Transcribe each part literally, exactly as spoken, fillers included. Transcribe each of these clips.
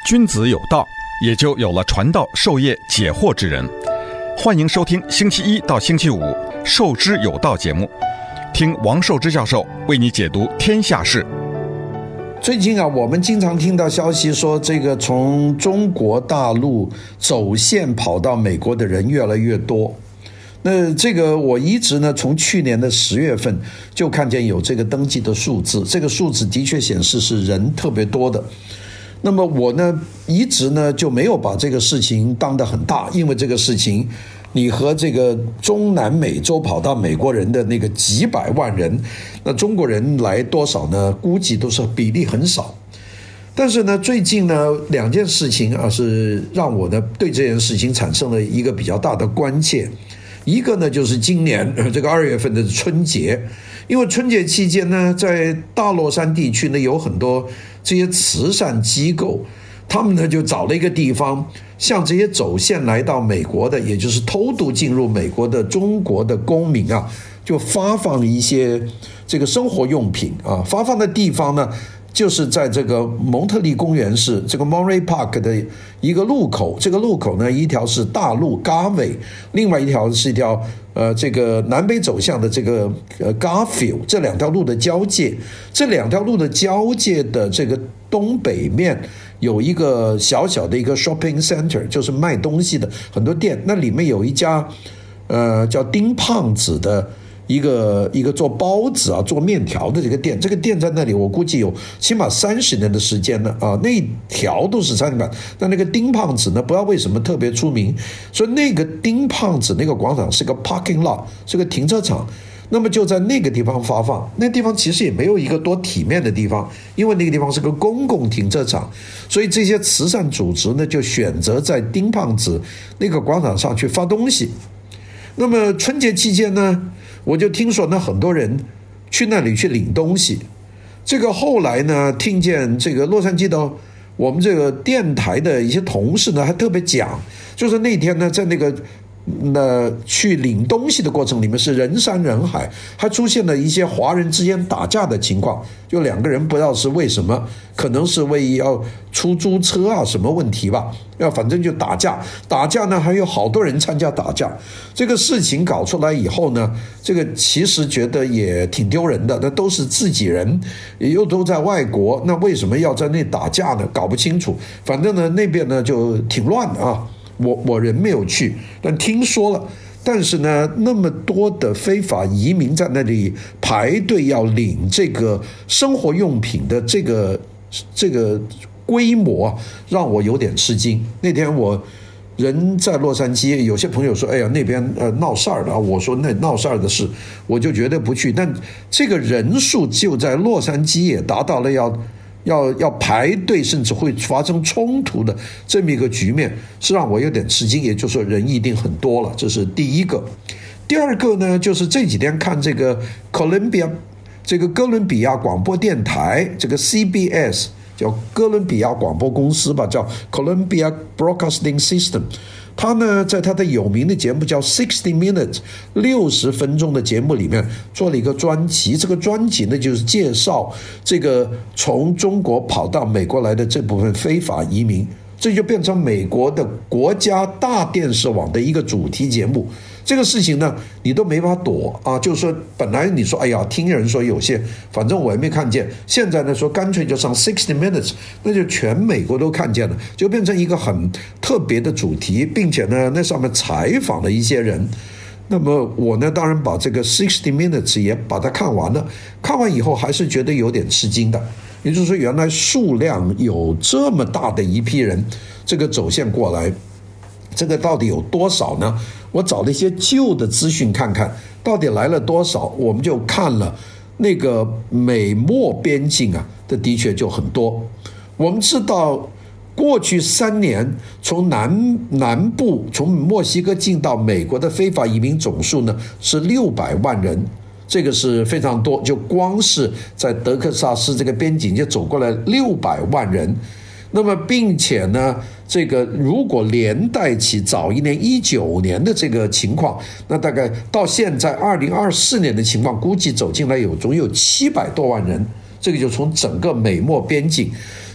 君子有道，也就有了传道授业解惑之人。欢迎收听星期一到星期五《授之有道》节目，听王寿之教授为你解读天下事。 最近啊，我们经常听到消息说，这个从中国大陆走线跑到美国的人越来越多。那这个我一直呢，从去年的十月份就看见有这个登记的数字，这个数字的确显示是人特别多的。那么我呢，一直呢就没有把这个事情当得很大，因为这个事情，你和这个中南美洲跑到美国人的那个几百万人，那中国人来多少呢？估计都是比例很少。但是呢，最近呢两件事情啊，是让我呢对这件事情产生了一个比较大的关切。一个呢就是今年这个二月份的春节，因为春节期间呢，在大洛杉地区呢有很多这些慈善机构，他们呢就找了一个地方，向这些走线来到美国的，也就是偷渡进入美国的中国的公民啊，就发放一些这个生活用品啊。发放的地方呢，就是在这个蒙特利公园市这个 Monterey Park 的一个路口，这个路口呢，一条是大路 Garvey， 另外一条是一条呃这个南北走向的这个呃 Garfield， 这两条路的交界，这两条路的交界的这个东北面有一个小小的一个 shopping center， 就是卖东西的很多店，那里面有一家呃叫丁胖子的一个一个做包子啊、做面条的这个店，这个店在那里，我估计有起码三十年的时间了啊，那一条都是餐馆。但那个丁胖子呢，不知道为什么特别出名，所以那个丁胖子那个广场是个 parking lot， 是个停车场。那么就在那个地方发放，那地方其实也没有一个多体面的地方，因为那个地方是个公共停车场，所以这些慈善组织呢就选择在丁胖子那个广场上去发东西。那么春节期间呢，我就听说呢，很多人去那里去领东西。这个后来呢，听见这个洛杉矶的我们这个电台的一些同事呢，还特别讲，就是那天呢，在那个那去领东西的过程里面是人山人海，还出现了一些华人之间打架的情况，就两个人不知道是为什么，可能是为要出租车啊什么问题吧，要反正就打架，打架呢还有好多人参加打架。这个事情搞出来以后呢，这个其实觉得也挺丢人的，那都是自己人，又都在外国，那为什么要在那打架呢？搞不清楚。反正呢那边呢就挺乱的啊。我我人没有去，但听说了。但是呢，那么多的非法移民在那里排队要领这个生活用品的这个这个规模，让我有点吃惊。那天我人在洛杉矶，有些朋友说：“哎呀，那边呃闹事儿了。”我说：“那闹事儿的事，我就绝对不去。”但这个人数就在洛杉矶也达到了要。要要排队，甚至会发生冲突的这么一个局面，是让我有点吃惊。也就是说，人一定很多了，这是第一个。第二个呢，就是这几天看这个 Columbia 这个哥伦比亚广播电台，这个 C B S 叫哥伦比亚广播公司吧，叫 Columbia Broadcasting System。他呢，在他的有名的节目叫sixty minutes 六十分钟的节目里面做了一个专辑，这个专辑呢就是介绍这个从中国跑到美国来的这部分非法移民，这就变成美国的国家大电视网的一个主题节目。这个事情呢，你都没法躲啊！就是说，本来你说，哎呀，听人说有些，反正我也没看见。现在呢，说干脆就上sixty minutes， 那就全美国都看见了，就变成一个很特别的主题，并且呢，那上面采访了一些人。那么我呢，当然把这个sixty minutes 也把它看完了。看完以后，还是觉得有点吃惊的。也就是说，原来数量有这么大的一批人，这个走线过来。这个到底有多少呢？我找了一些旧的资讯看看，到底来了多少。我们就看了那个美墨边境啊，这的确就很多。我们知道，过去三年从南南部从墨西哥进到美国的非法移民总数呢是六百万人，这个是非常多。就光是在德克萨斯这个边境就走过来六百万人。那么并且呢，这个如果连带起早一年一九年的这个情况，那大概到现在二零二四年的情况，估计走进来有总有七百多万人。这个就从整个美墨边境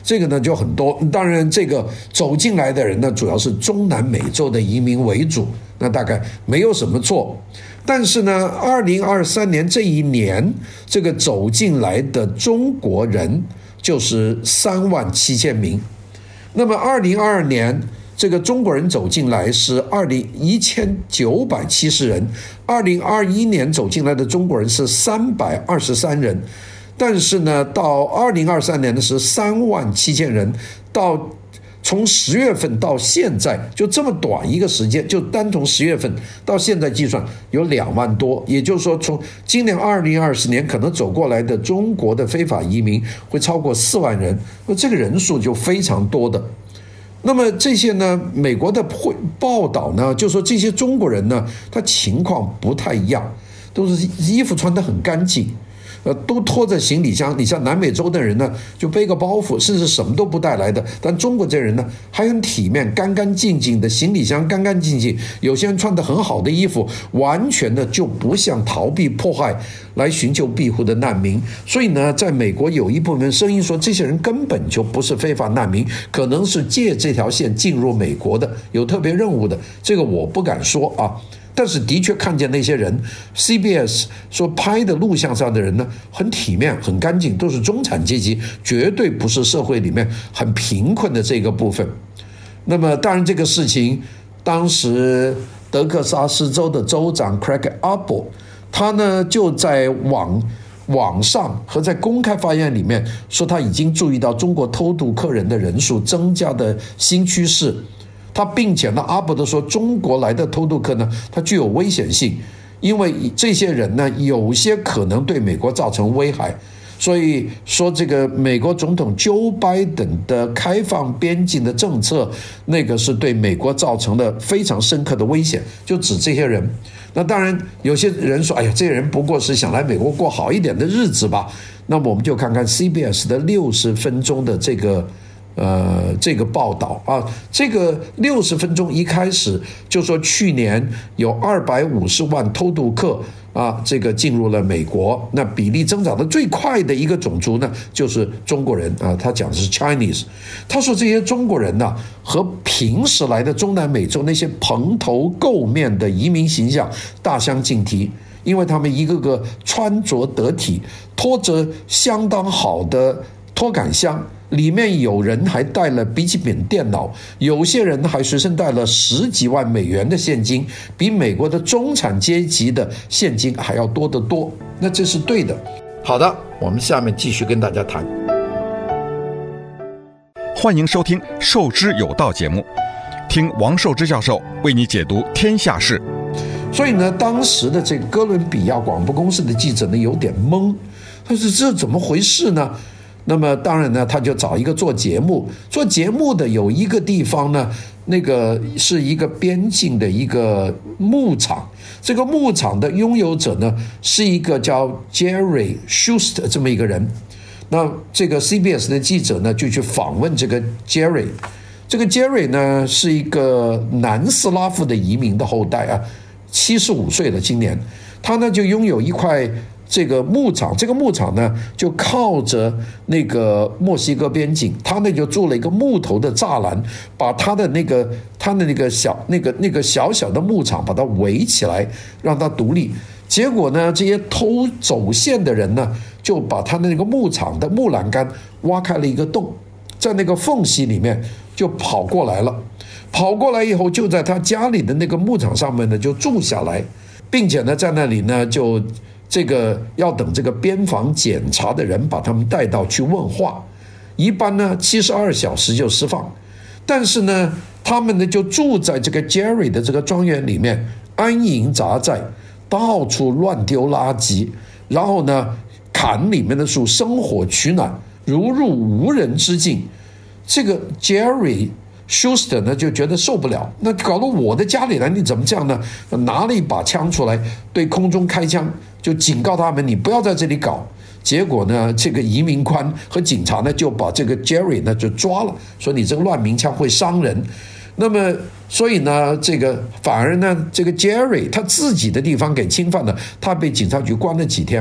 这个呢就很多。当然，这个走进来的人呢，主要是中南美洲的移民为主，那大概没有什么错。但是呢，二零二三年这一年，这个走进来的中国人就是三万七千名。那么二零二二年，这个中国人走进来是二零一千九百七十人，二零二一年走进来的中国人是三百二十三人，但是呢，到二零二三年的是三万七千人，到从十月份到现在，就这么短一个时间，就单从十月份到现在计算有两万多，也就是说，从今年二零二零年可能走过来的中国的非法移民会超过四万人，那这个人数就非常多的。那么这些呢，美国的报道呢，就说这些中国人呢，他情况不太一样，都是衣服穿得很干净。呃，都拖着行李箱。你像南美洲的人呢，就背个包袱，甚至什么都不带来的。但中国这人呢，还很体面，干干净净的行李箱，干干净净。有些人穿得很好的衣服，完全的就不像逃避迫害来寻求庇护的难民。所以呢，在美国有一部分声音说，这些人根本就不是非法难民，可能是借这条线进入美国的，有特别任务的。这个我不敢说啊。但是的确看见那些人 ，C B S 说拍的录像上的人呢，很体面、很干净，都是中产阶级，绝对不是社会里面很贫困的这个部分。那么，当然这个事情，当时德克萨斯州的州长 Craig Abbott， 他呢就在网网上和在公开发言里面说，他已经注意到中国偷渡客人的人数增加的新趋势。他并且呢，阿伯德说，中国来的偷渡客呢，它具有危险性，因为这些人呢，有些可能对美国造成危害，所以说这个美国总统 Joe Biden 的开放边境的政策，那个是对美国造成了非常深刻的危险，就指这些人。那当然，有些人说，哎呀，这些人不过是想来美国过好一点的日子吧。那么我们就看看 C B S 的六十分钟的这个。呃，这个报道啊，这个六十分钟一开始就说去年有二百五十万偷渡客啊，这个进入了美国，那比例增长的最快的一个种族呢，就是中国人啊，他讲的是 Chinese。他说这些中国人呢，和平时来的中南美洲那些蓬头垢面的移民形象大相径庭，因为他们一个个穿着得体，拖着相当好的拖杆箱。里面有人还带了笔记本电脑，有些人还随身带了十几万美元的现金，比美国的中产阶级的现金还要多得多。那这是对的。好的，我们下面继续跟大家谈。 欢迎收听《受之有道》节目，听王寿之教授为你解读天下事。 所以呢，当时的这个哥伦比亚广播公司的记者呢有点懵，他说这怎么回事呢？那么当然呢，他就找一个做节目，做节目的有一个地方呢，那个是一个边境的一个牧场，这个牧场的拥有者呢是一个叫 Jerry Schuster 这么一个人。那这个 C B S 的记者呢就去访问这个 Jerry， 这个 Jerry 呢是一个南斯拉夫的移民的后代啊，七十五岁了今年，他呢就拥有一块。这个牧场，这个牧场呢，就靠着那个墨西哥边境，他呢就做了一个木头的栅栏，把他的那个他的那个小那个那个小小的牧场把它围起来，让它独立。结果呢，这些偷走线的人呢，就把他的那个牧场的木栏杆挖开了一个洞，在那个缝隙里面就跑过来了。跑过来以后，就在他家里的那个牧场上面呢，就住下来，并且呢，在那里呢就。这个要等这个边防检查的人把他们带到去问话，一般呢七十二小时就释放，但是呢他们呢就住在这个 Jerry 的这个庄园里面，安营扎寨，到处乱丢垃圾，然后呢砍里面的树，生火取暖，如入无人之境。这个 Jerry Schuster 呢就觉得受不了，那搞到我的家里来，你怎么这样呢？拿了一把枪出来，对空中开枪，就警告他们你不要在这里搞。结果呢，这个移民官和警察呢就把这个 Jerry 呢就抓了，说你这个乱鸣枪会伤人。那么所以呢，这个反而呢，这个 Jerry 他自己的地方给侵犯了，他被警察局关了几天。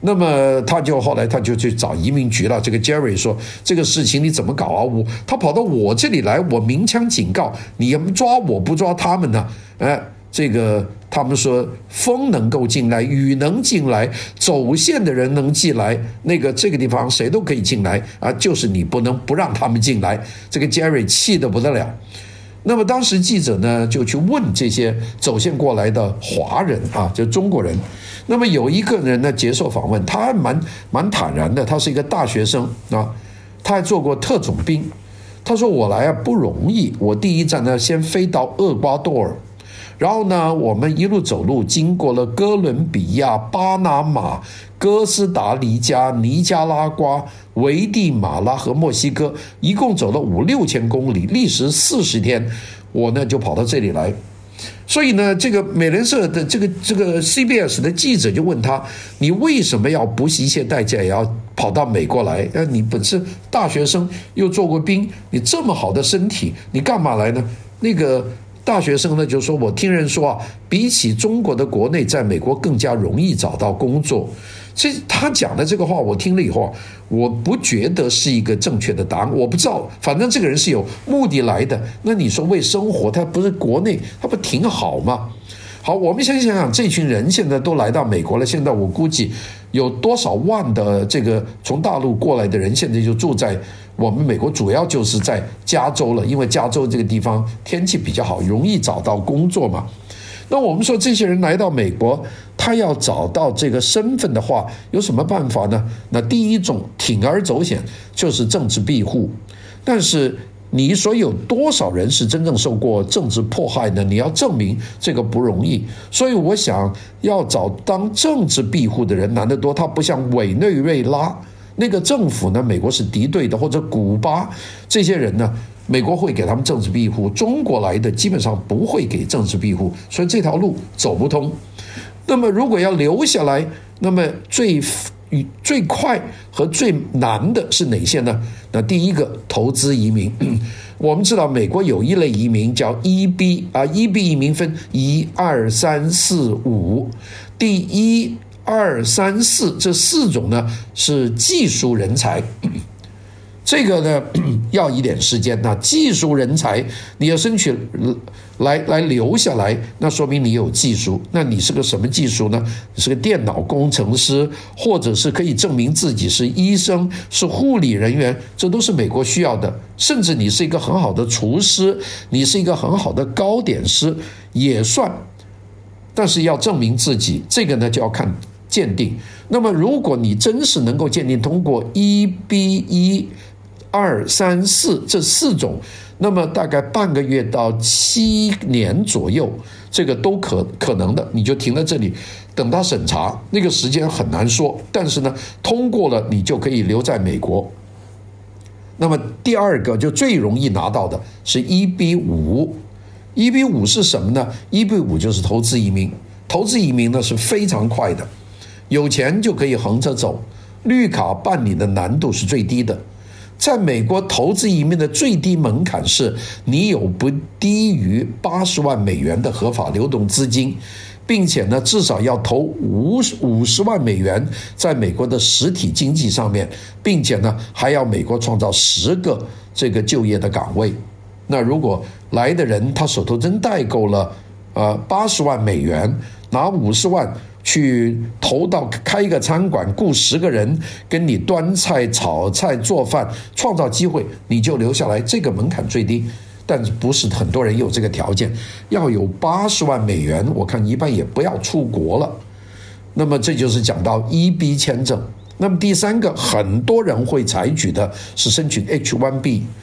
那么他就后来他就去找移民局了。这个 Jerry 说这个事情你怎么搞啊？我他跑到我这里来，我明枪警告，你抓我不抓他们呢？哎，这个他们说风能够进来，雨能进来，走线的人能进来，那个这个地方谁都可以进来啊，就是你不能不让他们进来。这个 Jerry 气得不得了。那么当时记者呢就去问这些走线过来的华人啊，就中国人。那么有一个人呢接受访问，他还蛮蛮坦然的，他是一个大学生啊，他还做过特种兵。他说我来啊不容易，我第一站呢先飞到厄瓜多尔，然后呢我们一路走路经过了哥伦比亚、巴拿马、哥斯达黎加、尼加拉瓜、危地马拉和墨西哥，一共走了五六千公里，历时四十天，我呢就跑到这里来。所以呢，这个美联社的这个这个 C B S 的记者就问他，你为什么要不惜一切代价也要跑到美国来？呃，你本是大学生，又做过兵，你这么好的身体，你干嘛来呢？那个大学生呢就说，我听人说啊，比起中国的国内，在美国更加容易找到工作。这他讲的这个话，我听了以后，我不觉得是一个正确的答案。我不知道，反正这个人是有目的来的。那你说为生活，他不是国内，他不挺好吗？好，我们先想想，这群人现在都来到美国了，现在我估计有多少万的这个从大陆过来的人，现在就住在我们美国，主要就是在加州了，因为加州这个地方天气比较好，容易找到工作嘛。那我们说这些人来到美国，他要找到这个身份的话，有什么办法呢？那第一种铤而走险就是政治庇护，但是你说有多少人是真正受过政治迫害呢？你要证明这个不容易。所以我想要找当政治庇护的人难得多，他不像委内瑞拉那个政府呢，美国是敌对的，或者古巴这些人呢，美国会给他们政治庇护，中国来的基本上不会给政治庇护，所以这条路走不通。那么如果要留下来，那么最最快和最难的是哪些呢？那第一个，投资移民。我们知道美国有一类移民叫 E B 啊 ，E B 移民分一二三四五，第一二三四这四种呢是技术人才。这个呢要一点时间，那技术人才你要争取来来留下来，那说明你有技术。那你是个什么技术呢？你是个电脑工程师，或者是可以证明自己是医生、是护理人员，这都是美国需要的。甚至你是一个很好的厨师，你是一个很好的糕点师也算，但是要证明自己，这个呢就要看鉴定。那么如果你真是能够鉴定通过 E B 一二三四这四种，那么大概半个月到七年左右，这个都可可能的，你就停在这里等他审查，那个时间很难说，但是呢通过了你就可以留在美国。那么第二个就最容易拿到的是 E B 五， E B 五是什么呢？ E B 五就是投资移民。投资移民呢是非常快的，有钱就可以横着走，绿卡办理的难度是最低的。在美国投资移民的最低门槛是你有不低于八十万美元的合法流动资金，并且呢至少要投五十万美元在美国的实体经济上面，并且呢还要美国创造十个这个就业的岗位。那如果来的人他手头真带够了呃八十万美元，拿五十万去投到开一个餐馆，雇十个人跟你端菜、炒菜、做饭，创造机会，你就留下来，这个门槛最低。但是不是很多人有这个条件，要有八十万美元，我看一般也不要出国了。那么这就是讲到 E B 签证。那么第三个，很多人会采取的是申请 H 一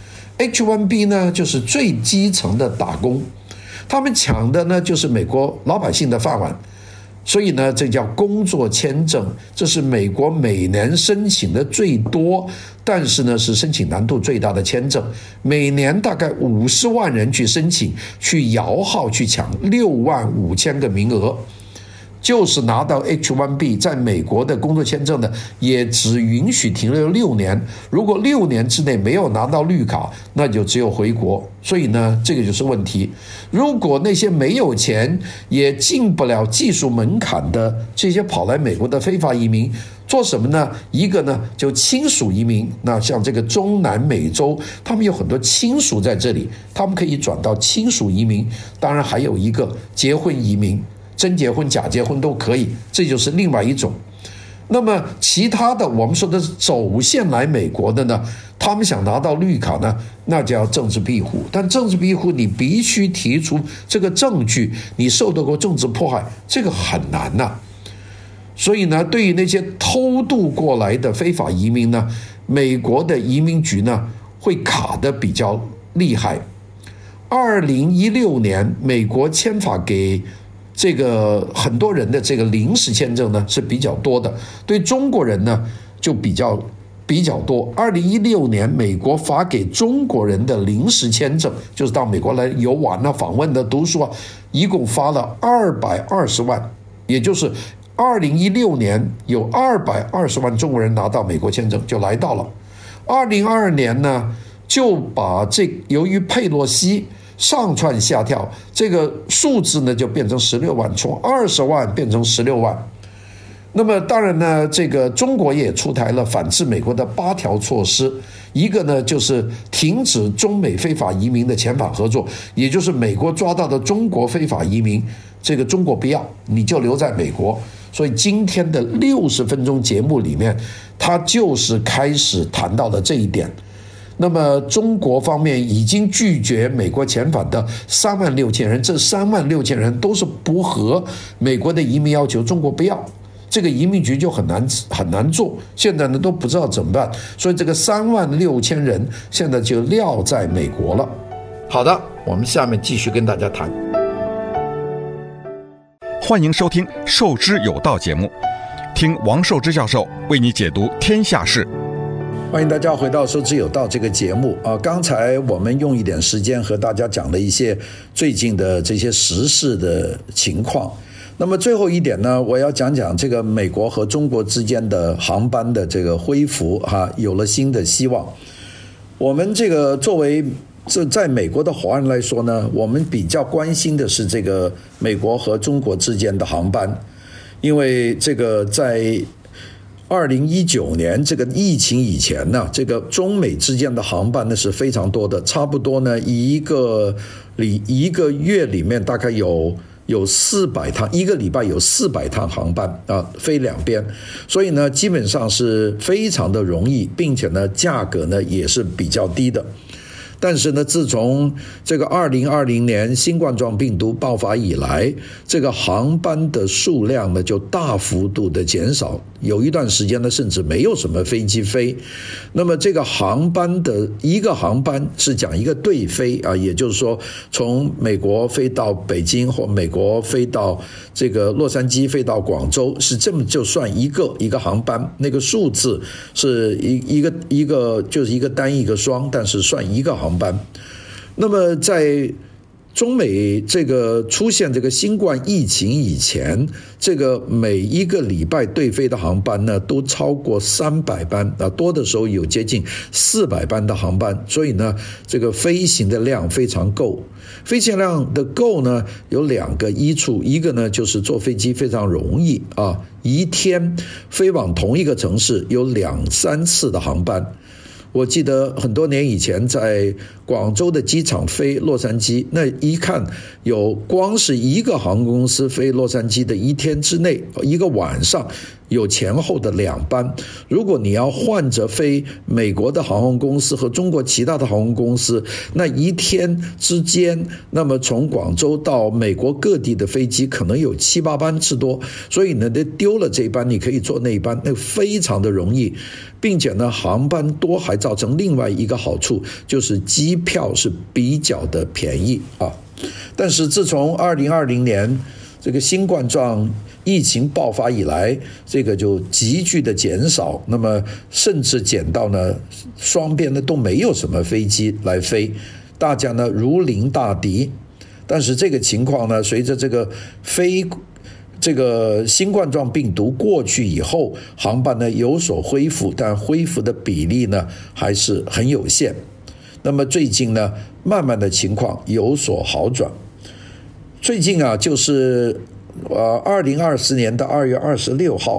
B。H 一 B 呢，就是最基层的打工，他们抢的呢就是美国老百姓的饭碗。所以呢，这叫工作签证，这是美国每年申请的最多，但是呢是申请难度最大的签证。每年大概五十万人去申请，去摇号去抢六万五千个名额，就是拿到 H 一 B， 在美国的工作签证呢，也只允许停留六年。如果六年之内没有拿到绿卡，那就只有回国。所以呢，这个就是问题。如果那些没有钱也进不了技术门槛的这些跑来美国的非法移民， 做什么呢？一个呢就亲属移民，那像这个中南美洲，他们有很多亲属在这里，他们可以转到亲属移民。当然还有一个结婚移民，真结婚假结婚都可以，这就是另外一种。那么其他的我们说的是走线来美国的呢，他们想拿到绿卡呢，那就要政治庇护。但政治庇护你必须提出这个证据，你受到过政治迫害，这个很难呐、啊。所以呢，对于那些偷渡过来的非法移民呢，美国的移民局呢会卡得比较厉害。二零一六年，美国签发给这个很多人的这个临时签证呢是比较多的，对中国人呢就比较比较多。二零一六年，美国发给中国人的临时签证，就是到美国来游玩啊、访问的、读书啊，一共发了二百二十万，也就是二零一六年有二百二十万中国人拿到美国签证就来到了。二零二二年呢，就把这由于佩洛西上蹿下跳，这个数字呢就变成十六万，从二十万变成十六万。那么当然呢，这个中国也出台了反制美国的八条措施，一个呢就是停止中美非法移民的遣返合作，也就是美国抓到的中国非法移民，这个中国不要，你就留在美国。所以今天的六十分钟节目里面，他就是开始谈到了这一点。那么中国方面已经拒绝美国遣返的三万六千人，这三万六千人都是不合美国的移民要求，中国不要，这个移民局就很难很难做，现在呢都不知道怎么办，所以这个三万六千人现在就撂在美国了。好的，我们下面继续跟大家谈。 欢迎收听《受之有道》节目，听王寿之教授为你解读天下事。 欢迎大家回到《受之有道》这个节目啊！刚才我们用一点时间和大家讲了一些最近的这些时事的情况。那么最后一点呢，我要讲讲这个美国和中国之间的航班的这个恢复哈，有了新的希望。我们这个作为这在美国的华人来说呢，我们比较关心的是这个美国和中国之间的航班，因为这个在二零一九年这个疫情以前呢，这个中美之间的航班呢是非常多的，差不多呢一个里一个月里面大概有有四百趟，一个礼拜有四百趟航班啊，飞两边，所以呢基本上是非常的容易，并且呢价格呢也是比较低的。但是呢，自从这个二零二零年新冠状病毒爆发以来，这个航班的数量呢就大幅度的减少，有一段时间呢甚至没有什么飞机飞。那么这个航班的一个航班是讲一个对飞啊，也就是说从美国飞到北京或美国飞到这个洛杉矶飞到广州，是这么就算一个一个航班，那个数字是一一个一个就是一个单一个双，但是算一个航班。航班，那么在中美这个出现这个新冠疫情以前，这个每一个礼拜对飞的航班呢，都超过三百班啊，多的时候有接近四百班的航班，所以呢，这个飞行的量非常够。飞行量的够呢，有两个益处，一个呢就是坐飞机非常容易啊，一天飞往同一个城市有两三次的航班。我记得很多年以前在广州的机场飞洛杉矶，那一看有光是一个航空公司飞洛杉矶的一天之内，一个晚上有前后的两班。如果你要换着飞美国的航空公司和中国其他的航空公司，那一天之间，那么从广州到美国各地的飞机可能有七八班之多，所以呢，丢了这一班你可以坐那一班，那非常的容易，并且呢，航班多还造成另外一个好处，就是机票是比较的便宜啊。但是自从二零二零年这个新冠状疫情爆发以来，这个就急剧的减少，那么甚至减到呢双边呢都没有什么飞机来飞，大家呢如临大敌。但是这个情况呢，随着这个飞这个新冠状病毒过去以后，航班呢有所恢复，但恢复的比例呢还是很有限。那么最近呢，慢慢的情况有所好转。最近啊，就是呃，二零二四年的二月二十六号，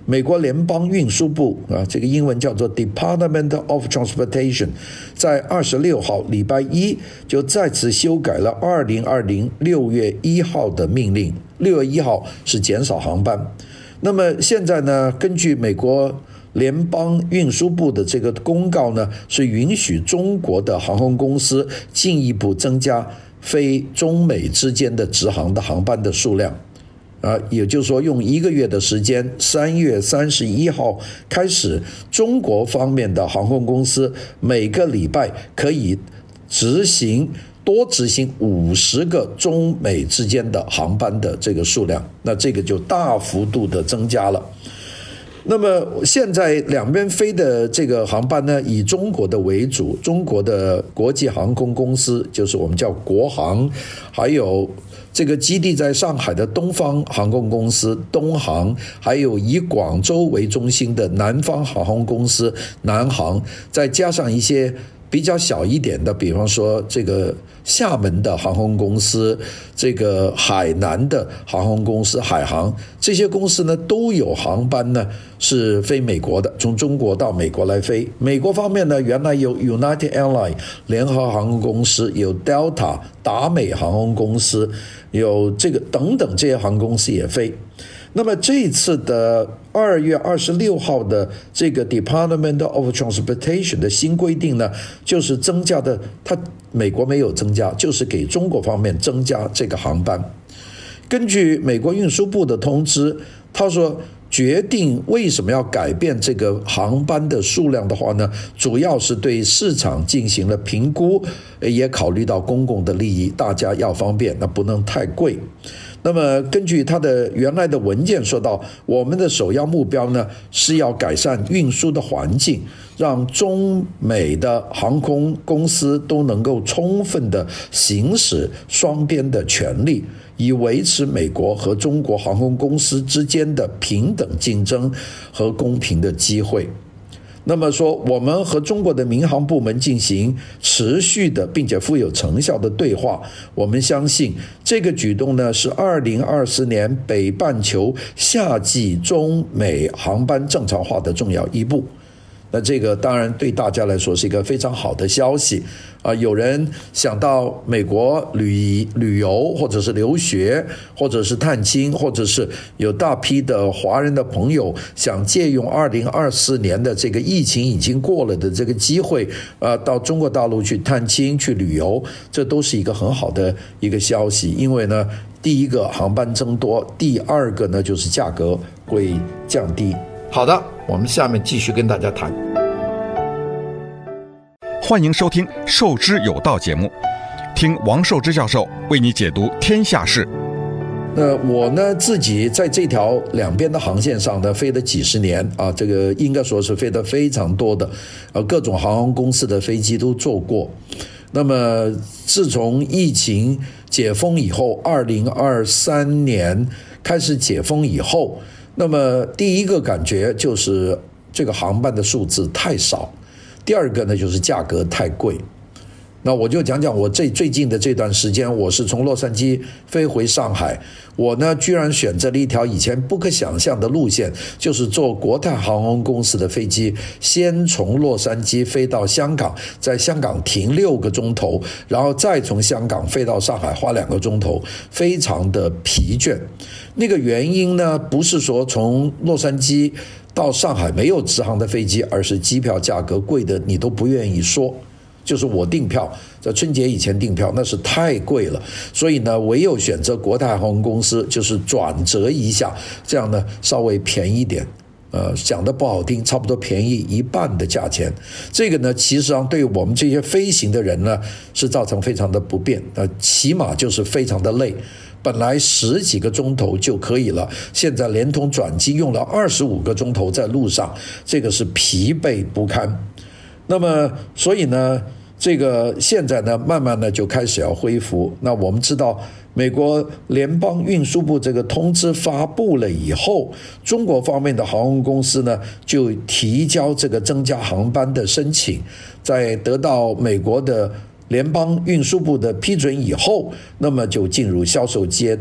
美国联邦运输部啊，这个英文叫做 Department of Transportation， 在二十六号礼拜一就再次修改了二零二零六月一号的命令，六月一号是减少航班。那么现在呢，根据美国联邦运输部的这个公告呢，是允许中国的航空公司进一步增加非中美之间的直航的航班的数量。啊，也就是说，用一个月的时间，三月三十一号开始，中国方面的航空公司每个礼拜可以执行多执行五十个中美之间的航班的这个数量，那这个就大幅度的增加了。那么现在两边飞的这个航班呢，以中国的为主，中国的国际航空公司就是我们叫国航，还有这个基地在上海的东方航空公司东航，还有以广州为中心的南方航空公司南航，再加上一些比较小一点的，比方说这个厦门的航空公司，这个海南的航空公司海航，这些公司呢都有航班呢是飞美国的，从中国到美国来飞。美国方面呢，原来有 United Airlines 联合航空公司，有 Delta 达美航空公司，有这个等等这些航空公司也飞。那么这一次的二月二十六号的这个 Department of Transportation 的新规定呢，就是增加的，它美国没有增加，就是给中国方面增加这个航班。根据美国运输部的通知，他说决定为什么要改变这个航班的数量的话呢，主要是对市场进行了评估，也考虑到公共的利益，大家要方便，那不能太贵。那么根据他的原来的文件说到，我们的首要目标呢是要改善运输的环境，让中美的航空公司都能够充分的行使双边的权利，以维持美国和中国航空公司之间的平等竞争和公平的机会。那么说，我们和中国的民航部门进行持续的并且富有成效的对话，我们相信这个举动呢是二零二四年北半球夏季中美航班正常化的重要一步。那这个当然对大家来说是一个非常好的消息啊！有人想到美国旅旅游，或者是留学，或者是探亲，或者是有大批的华人的朋友想借用二零二四年的这个疫情已经过了的这个机会，呃，到中国大陆去探亲、去旅游，这都是一个很好的一个消息。因为呢，第一个航班增多，第二个呢就是价格会降低。好的，我们下面继续跟大家谈。 欢迎收听《授之有道》节目，听王寿之教授为你解读天下事。 呃，我呢自己在这条两边的航线上呢飞了几十年啊，这个应该说是飞得非常多的，呃，各种航空公司的飞机都坐过。那么自从疫情解封以后，二零二三年开始解封以后，那么第一个感觉就是这个航班的数字太少，第二个呢就是价格太贵。那我就讲讲我最最近的这段时间，我是从洛杉矶飞回上海，我呢居然选择了一条以前不可想象的路线，就是坐国泰航空公司的飞机，先从洛杉矶飞到香港，在香港停六个钟头，然后再从香港飞到上海花两个钟头，非常的疲倦。那个原因呢，不是说从洛杉矶到上海没有直航的飞机，而是机票价格贵的你都不愿意说。就是我订票，在春节以前订票那是太贵了，所以呢唯有选择国泰航空公司，就是转折一下，这样呢稍微便宜一点，呃，讲的不好听，差不多便宜一半的价钱。这个呢其实上对我们这些飞行的人呢是造成非常的不便，呃，起码就是非常的累。本来十几个钟头就可以了，现在连同转机用了二十五个钟头在路上，这个是疲惫不堪。那么所以呢这个现在呢慢慢的就开始要恢复。那我们知道美国联邦运输部这个通知发布了以后，中国方面的航空公司呢就提交这个增加航班的申请，在得到美国的联邦运输部的批准以后，那么就进入销售阶段。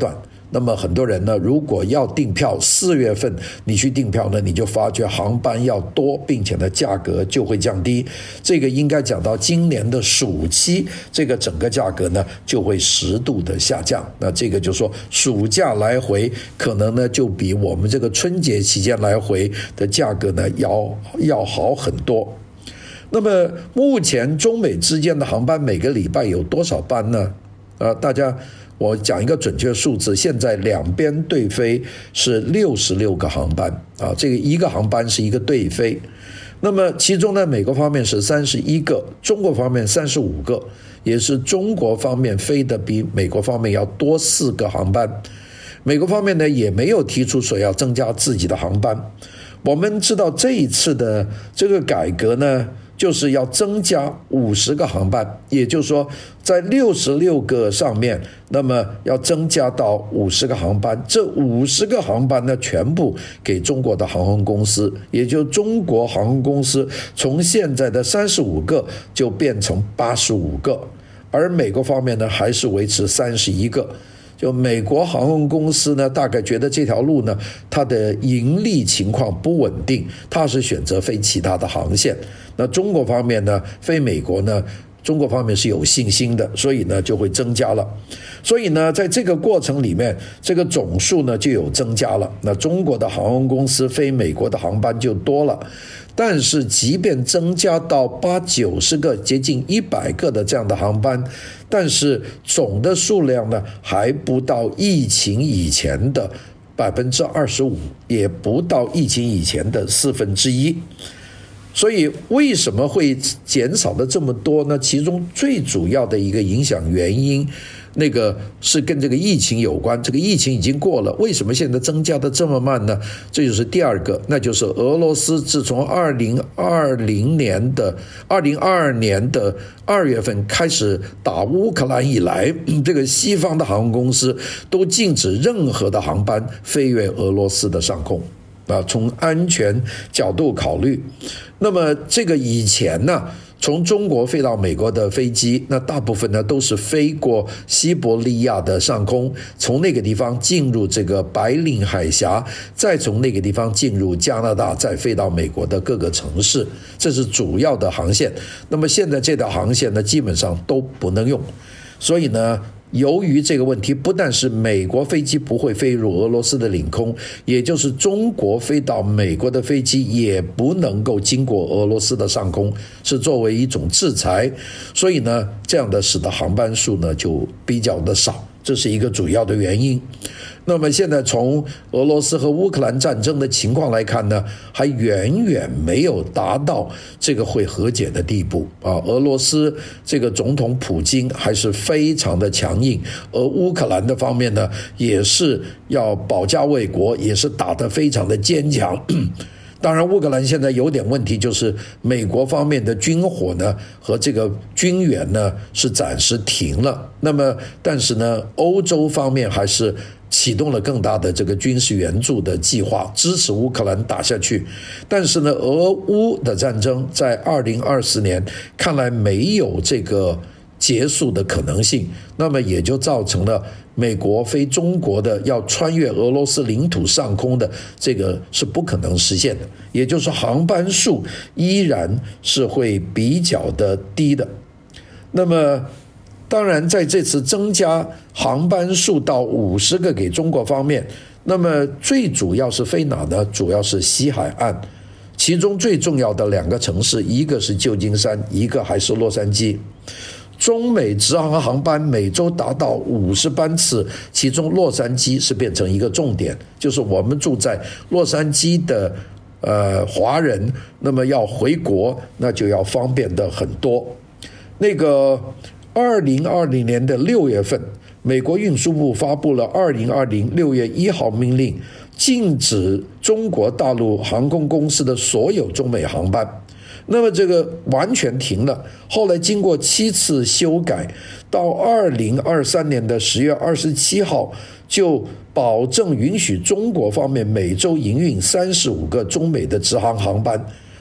那么很多人呢，如果要订票，四月份你去订票呢，你就发觉航班要多，并且呢价格就会降低。这个应该讲到今年的暑期，这个整个价格呢就会十度的下降。那这个就说暑假来回可能呢就比我们这个春节期间来回的价格呢要要好很多。那么目前中美之间的航班每个礼拜有多少班呢？呃，大家。我讲一个准确数字，现在两边对飞是六十六个航班啊，这个一个航班是一个对飞。那么其中呢，美国方面是三十一个，中国方面三十五个，也是中国方面飞的比美国方面要多四个航班。美国方面呢也没有提出说要增加自己的航班。我们知道这一次的这个改革呢，就是要增加五十个航班，也就是说在六十六个上面，那么要增加到五十个航班。这五十个航班呢，全部给中国的航空公司，也就中国航空公司从现在的三十五个就变成八十五个，而美国方面呢还是维持三十一个。就美国航空公司呢，大概觉得这条路呢，它的盈利情况不稳定，它是选择飞其他的航线。那中国方面呢，飞美国呢，中国方面是有信心的，所以呢就会增加了。所以呢，在这个过程里面，这个总数呢就有增加了。那中国的航空公司飞美国的航班就多了。但是即便增加到八九十个接近一百个的这样的航班，但是总的数量呢还不到疫情以前的百分之二十五，也不到疫情以前的四分之一。所以为什么会减少的这么多呢？其中最主要的一个影响原因，那个是跟这个疫情有关。这个疫情已经过了，为什么现在增加的这么慢呢？这就是第二个，那就是俄罗斯自从二零二零年的二零二二年的二月份开始打乌克兰以来，这个西方的航空公司都禁止任何的航班飞越俄罗斯的上空。啊，从安全角度考虑，那么这个以前呢，从中国飞到美国的飞机，那大部分呢都是飞过西伯利亚的上空，从那个地方进入这个白令海峡，再从那个地方进入加拿大，再飞到美国的各个城市，这是主要的航线。那么现在这条航线呢，基本上都不能用，所以呢。由于这个问题，不但是美国飞机不会飞入俄罗斯的领空，也就是中国飞到美国的飞机也不能够经过俄罗斯的上空，是作为一种制裁。所以呢，这样的使得航班数呢就比较的少，这是一个主要的原因。那么现在从俄罗斯和乌克兰战争的情况来看呢，还远远没有达到这个会和解的地步啊。俄罗斯这个总统普京还是非常的强硬，而乌克兰的方面呢，也是要保家卫国，也是打得非常的坚强。当然乌克兰现在有点问题，就是美国方面的军火呢和这个军援呢是暂时停了，那么但是呢欧洲方面还是启动了更大的这个军事援助的计划，支持乌克兰打下去。但是呢俄乌的战争在二零二四年看来没有这个结束的可能性，那么也就造成了美国飞中国的要穿越俄罗斯领土上空的这个是不可能实现的，也就是航班数依然是会比较的低的。那么当然在这次增加航班数到五十个给中国方面，那么最主要是飞哪呢？主要是西海岸，其中最重要的两个城市，一个是旧金山，一个还是洛杉矶。中美直航航班每周达到五十班次，其中洛杉矶是变成一个重点，就是我们住在洛杉矶的呃华人，那么要回国那就要方便的很多。那个二零二零年的六月份，美国运输部发布了二零二零六月一号命令，禁止中国大陆航空公司的所有中美航班。那么这个完全停了，后来经过七次修改，到二零二三年的十月二十七号就保证允许中国方面每周营运三十五个中美的直航航班。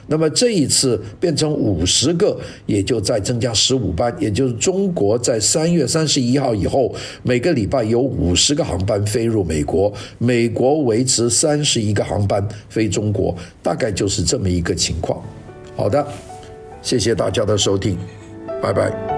那么这一次变成五十个，也就再增加十五班，也就是中国在三月三十一号以后，每个礼拜有五十个航班飞入美国，美国维持三十一个航班飞中国，大概就是这么一个情况。好的，谢谢大家的收听，拜拜。